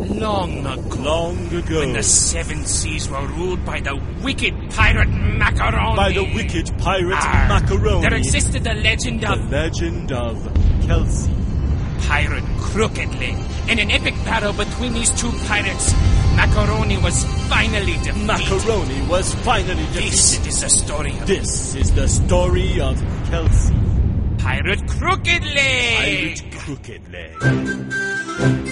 Long ago. Long ago. When the seven seas were ruled by the wicked pirate Macaroni. By the wicked pirate Macaroni. There existed the legend of... The legend of Kelsey. Pirate Crooked Leg. In an epic battle between these two pirates, Macaroni was finally defeated. Macaroni was finally defeated. This is the story of... This is the story of Kelsey. Pirate Crooked Leg. Pirate Crooked Leg.